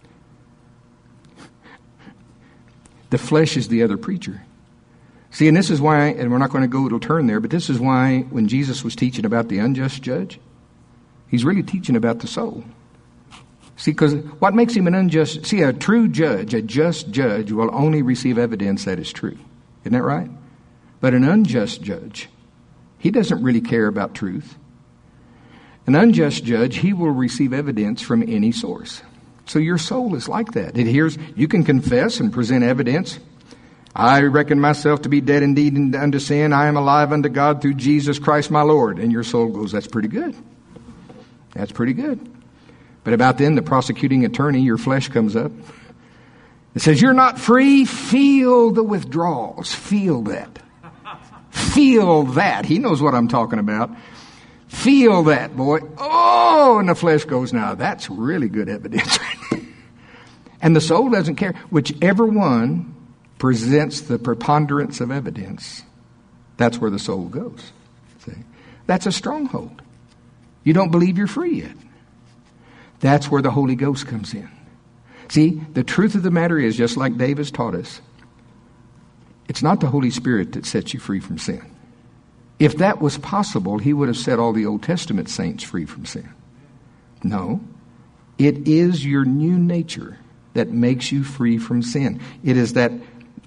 A: The flesh is the other preacher. See, and this is why, and we're not going to go to turn there, but this is why when Jesus was teaching about the unjust judge, he's really teaching about the soul. See, because what makes him an unjust... See, a true judge, a just judge, will only receive evidence that is true. Isn't that right? But an unjust judge, he doesn't really care about truth. An unjust judge, he will receive evidence from any source. So your soul is like that. It hears, you can confess and present evidence. I reckon myself to be dead indeed unto sin. I am alive unto God through Jesus Christ my Lord. And your soul goes, that's pretty good. That's pretty good. But about then, the prosecuting attorney, your flesh comes up. It says, you're not free. Feel the withdrawals. Feel that. Feel that. He knows what I'm talking about. Feel that, boy. Oh, and the flesh goes, now that's really good evidence. And the soul doesn't care. Whichever one presents the preponderance of evidence, that's where the soul goes. See? That's a stronghold. You don't believe you're free yet. That's where the Holy Ghost comes in. See, the truth of the matter is, just like Dave has taught us, it's not the Holy Spirit that sets you free from sin. If that was possible, he would have set all the Old Testament saints free from sin. No, it is your new nature that makes you free from sin. It is that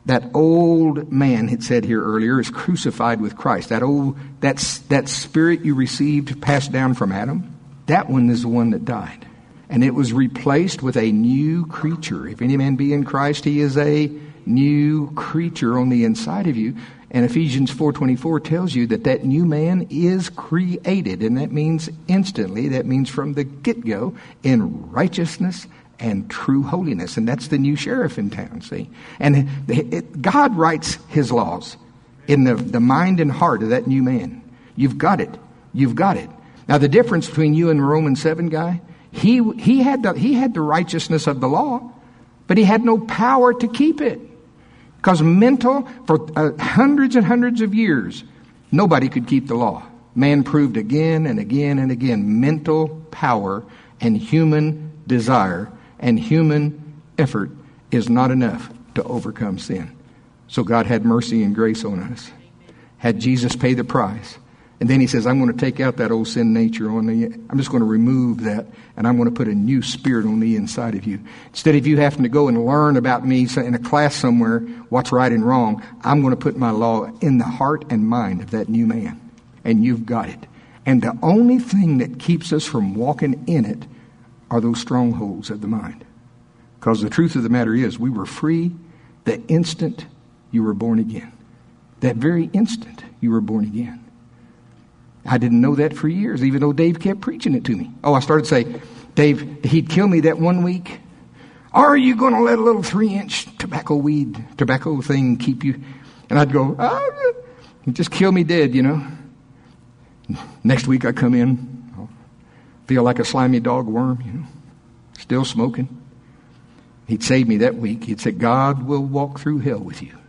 A: that old man, it said here earlier, is crucified with Christ. That old, that's, that spirit you received passed down from Adam, that one is the one that died. And it was replaced with a new creature. If any man be in Christ, he is a new creature on the inside of you. And Ephesians four twenty-four tells you that that new man is created. And that means instantly, that means from the get-go, in righteousness and true holiness. And that's the new sheriff in town, see? And it, it, God writes his laws in the, the mind and heart of that new man. You've got it. You've got it. Now, the difference between you and the Romans seven guy, he, he, had the, he had the righteousness of the law, but he had no power to keep it. Because mental, for uh, hundreds and hundreds of years, nobody could keep the law. Man proved again and again and again mental power and human desire and human effort is not enough to overcome sin. So God had mercy and grace on us. Had Jesus pay the price. And then he says, I'm going to take out that old sin nature on the, I'm just going to remove that, and I'm going to put a new spirit on the inside of you. Instead of you having to go and learn about me in a class somewhere, what's right and wrong, I'm going to put my law in the heart and mind of that new man. And you've got it. And the only thing that keeps us from walking in it are those strongholds of the mind. Because the truth of the matter is, we were free the instant you were born again. That very instant you were born again. I didn't know that for years, even though Dave kept preaching it to me. Oh, I started to say, Dave, he'd kill me that one week. Are you going to let a little three-inch tobacco weed, tobacco thing keep you? And I'd go, oh, just kill me dead, you know. Next week I come in, I'll feel like a slimy dog worm, you know, still smoking. He'd save me that week. He'd say, God will walk through hell with you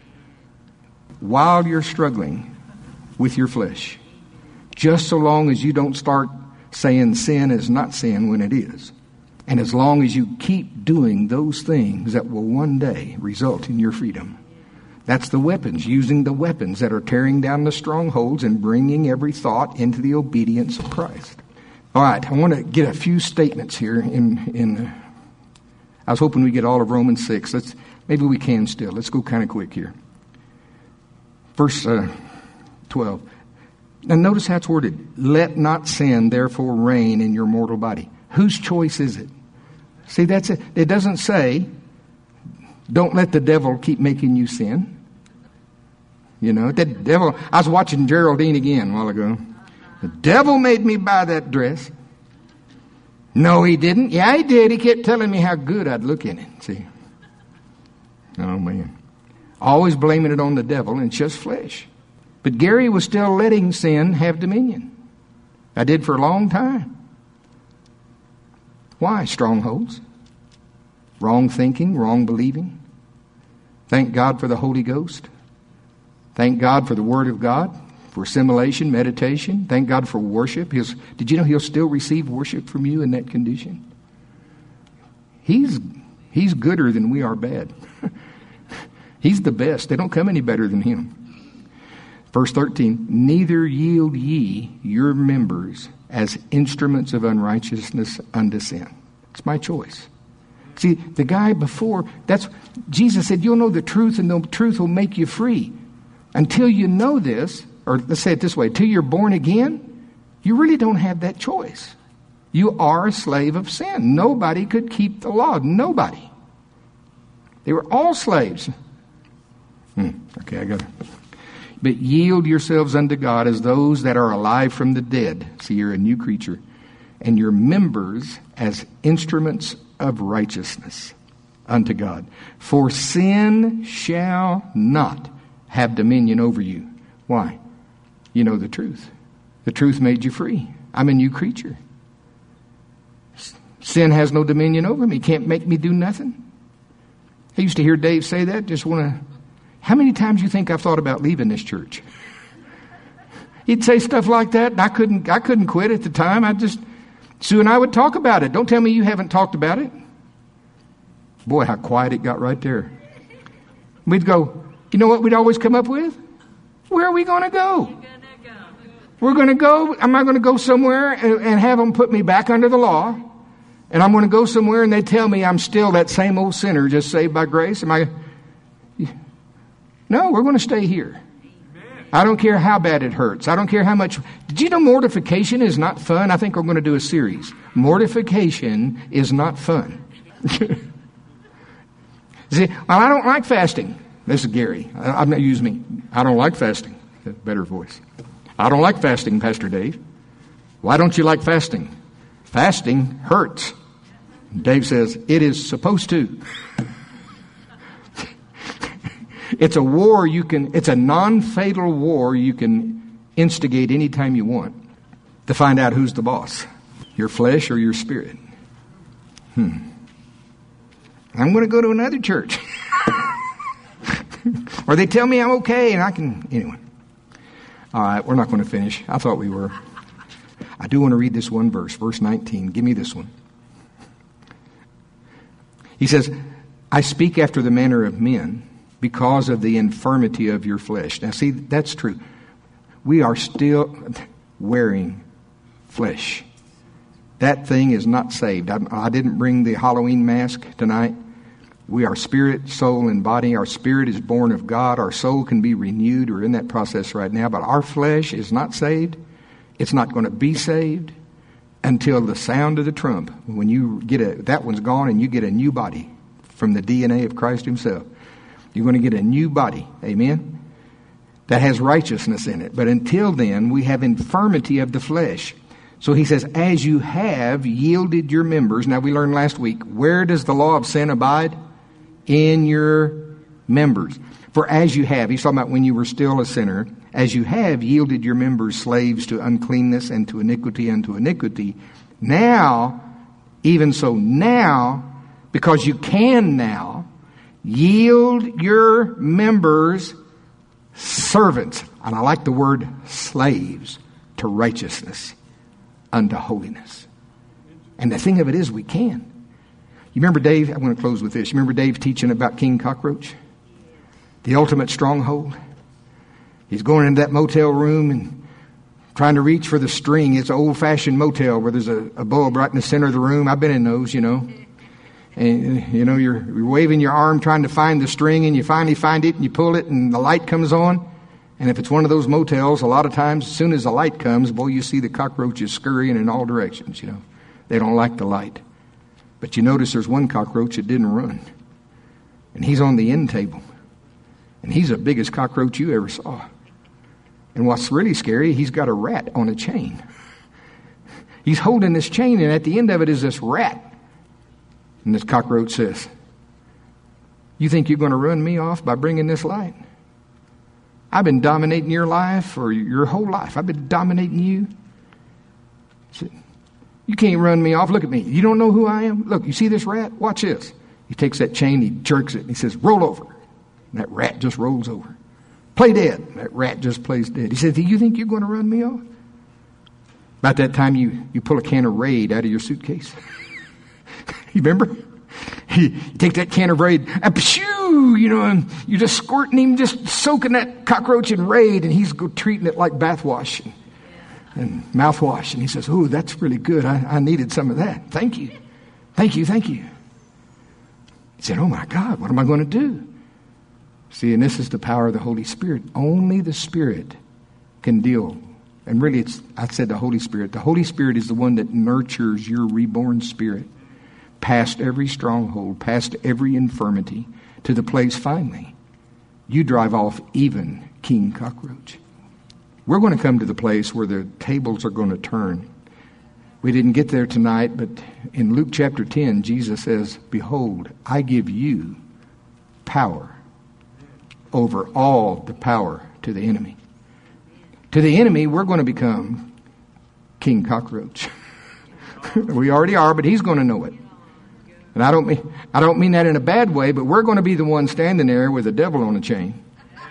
A: while you're struggling with your flesh. Just so long as you don't start saying sin is not sin when it is. And as long as you keep doing those things that will one day result in your freedom. That's the weapons, using the weapons that are tearing down the strongholds and bringing every thought into the obedience of Christ. All right, I want to get a few statements here. In, in uh, I was hoping we get all of Romans six. Let's maybe we can still. Let's go kind of quick here. Verse uh, twelve. Now notice how it's worded. Let not sin therefore reign in your mortal body. Whose choice is it? See, that's it. It doesn't say, don't let the devil keep making you sin. You know, the devil, I was watching Geraldine again a while ago. The devil made me buy that dress. No, he didn't. Yeah, he did. He kept telling me how good I'd look in it. See? Oh, man. Always blaming it on the devil, and it's just flesh. But Gary was still letting sin have dominion. I did for a long time. Why? Strongholds. Wrong thinking, wrong believing. Thank God for the Holy Ghost. Thank God for the Word of God, for assimilation, meditation. Thank God for worship. He'll, did you know He'll still receive worship from you in that condition? He's, he's gooder than we are bad. He's the best. They don't come any better than Him. Verse thirteen, neither yield ye your members as instruments of unrighteousness unto sin. It's my choice. See, the guy before, that's, Jesus said, you'll know the truth and the truth will make you free. Until you know this, or let's say it this way, till you're born again, you really don't have that choice. You are a slave of sin. Nobody could keep the law. Nobody. They were all slaves. Hmm, okay, I got it. But yield yourselves unto God as those that are alive from the dead. See, you're a new creature. And your members as instruments of righteousness unto God. For sin shall not have dominion over you. Why? You know the truth. The truth made you free. I'm a new creature. Sin has no dominion over me. Can't make me do nothing. I used to hear Dave say that. Just want to... How many times do you think I've thought about leaving this church? He'd say stuff like that, and I couldn't I couldn't quit at the time. I just, Sue and I would talk about it. Don't tell me you haven't talked about it. Boy, how quiet it got right there. We'd go, you know what we'd always come up with? Where are we going to go? We're going to go, am I going to go somewhere and, and have them put me back under the law? And I'm going to go somewhere and they tell me I'm still that same old sinner just saved by grace? Am I... No, we're going to stay here. I don't care how bad it hurts. I don't care how much. Did you know mortification is not fun? I think we're going to do a series. Mortification is not fun. See, well, I don't like fasting. This is Gary. I, I'm not using me. I don't like fasting. Better voice. I don't like fasting, Pastor Dave. Why don't you like fasting? Fasting hurts. Dave says, it is supposed to. It's a war you can, it's a non-fatal war you can instigate anytime you want to find out who's the boss, your flesh or your spirit. Hmm. I'm going to go to another church. Or they tell me I'm okay and I can, anyway. All right, we're not going to finish. I thought we were. I do want to read this one verse, verse nineteen. Give me this one. He says, I speak after the manner of men because of the infirmity of your flesh. Now see, that's true. We are still wearing flesh. That thing is not saved. I, I didn't bring the Halloween mask tonight. We are spirit, soul, and body. Our spirit is born of God. Our soul can be renewed. We're in that process right now. But our flesh is not saved. It's not going to be saved until the sound of the trump. When you get a, that one's gone and you get a new body from the D N A of Christ himself. You're going to get a new body. Amen? That has righteousness in it. But until then, we have infirmity of the flesh. So he says, as you have yielded your members. Now we learned last week, where does the law of sin abide? In your members. For as you have, he's talking about when you were still a sinner, as you have yielded your members slaves to uncleanness and to iniquity and to iniquity, now, even so now, because you can now, yield your members servants, and I like the word slaves, to righteousness unto holiness. And the thing of it is we can. You remember Dave, I'm going to close with this. You remember Dave teaching about King Cockroach? The ultimate stronghold. He's going into that motel room and trying to reach for the string. It's an old-fashioned motel where there's a, a bulb right in the center of the room. I've been in those, you know. And, you know, you're, you're waving your arm trying to find the string, and you finally find it, and you pull it, and the light comes on. And if it's one of those motels, a lot of times, as soon as the light comes, boy, you see the cockroaches scurrying in all directions, you know. They don't like the light. But you notice there's one cockroach that didn't run. And he's on the end table. And he's the biggest cockroach you ever saw. And what's really scary, he's got a rat on a chain. He's holding this chain, and at the end of it is this rat. And this cockroach says, you think you're going to run me off by bringing this light? I've been dominating your life for your whole life. I've been dominating you. He said, you can't run me off. Look at me. You don't know who I am? Look, you see this rat? Watch this. He takes that chain, he jerks it, and he says, roll over. And that rat just rolls over. Play dead. That rat just plays dead. He said, do you think you're going to run me off? About that time, you, you pull a can of Raid out of your suitcase. You remember? You, you take that can of Raid, and pshoo, you know, and you're just squirting him, just soaking that cockroach in Raid, and he's go treating it like bathwash and, and mouthwash. And he says, oh, that's really good. I, I needed some of that. Thank you. Thank you. Thank you. He said, oh my God, what am I going to do? See, and this is the power of the Holy Spirit. Only the Spirit can deal. And really, it's, I said the Holy Spirit. The Holy Spirit is the one that nurtures your reborn spirit past every stronghold, past every infirmity, to the place finally you drive off even King Cockroach. We're going to come to the place where the tables are going to turn. We didn't get there tonight, but in Luke chapter ten, Jesus says, behold, I give you power over all the power to the enemy. To the enemy, we're going to become King Cockroach. We already are, but he's going to know it. And I don't mean I don't mean that in a bad way, but we're going to be the one standing there with the devil on a chain.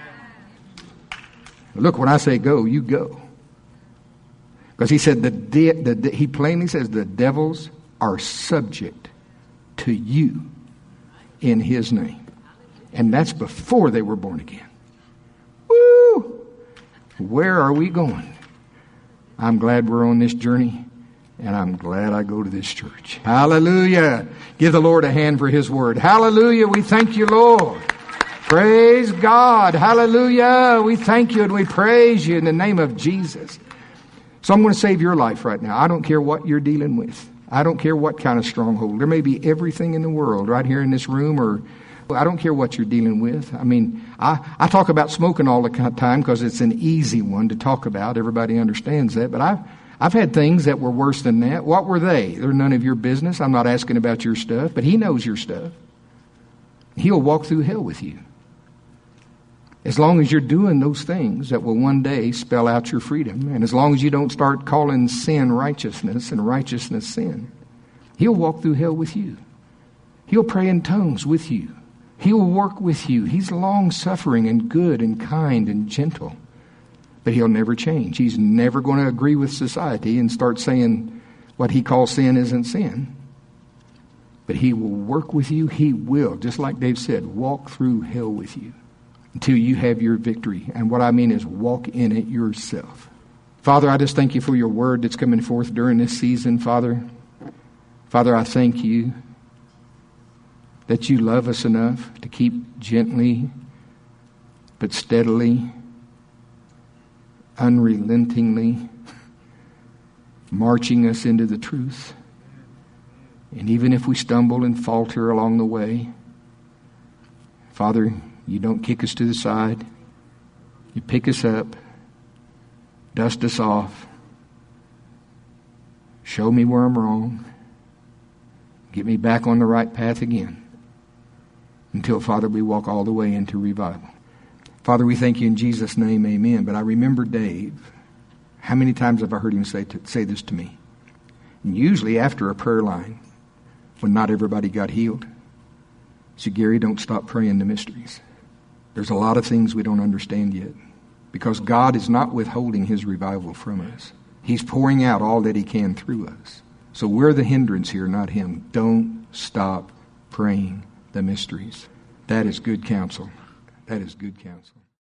A: Look, when I say go, you go. Because he said the, de- the de- he plainly says the devils are subject to you in his name. And that's before they were born again. Woo! Where are we going? I'm glad we're on this journey. And I'm glad I go to this church. Hallelujah. Give the Lord a hand for his word. Hallelujah. We thank you, Lord. Praise God. Hallelujah. We thank you and we praise you in the name of Jesus. So I'm going to save your life right now. I don't care what you're dealing with. I don't care what kind of stronghold. There may be everything in the world right here in this room, or I don't care what you're dealing with. I mean, I, I talk about smoking all the time because it's an easy one to talk about. Everybody understands that. But I've, I've had things that were worse than that. What were they? They're none of your business. I'm not asking about your stuff, but He knows your stuff. He'll walk through hell with you. As long as you're doing those things that will one day spell out your freedom, and as long as you don't start calling sin righteousness and righteousness sin, He'll walk through hell with you. He'll pray in tongues with you. He'll work with you. He's long-suffering and good and kind and gentle. But He'll never change. He's never going to agree with society and start saying what He calls sin isn't sin. But He will work with you. He will, just like Dave said, walk through hell with you until you have your victory. And what I mean is walk in it yourself. Father, I just thank you for your word that's coming forth during this season, Father. Father, I thank you that you love us enough to keep gently but steadily, unrelentingly marching us into the truth. And even if we stumble and falter along the way, Father, you don't kick us to the side. You pick us up, dust us off, show me where I'm wrong, get me back on the right path again, until, Father, we walk all the way into revival. Father, we thank you in Jesus' name, amen. But I remember Dave. How many times have I heard him say, to, say this to me? And usually after a prayer line, when not everybody got healed. So, Gary, don't stop praying the mysteries. There's a lot of things we don't understand yet, because God is not withholding His revival from us. He's pouring out all that He can through us. So we're the hindrance here, not Him. Don't stop praying the mysteries. That is good counsel. That is good counsel.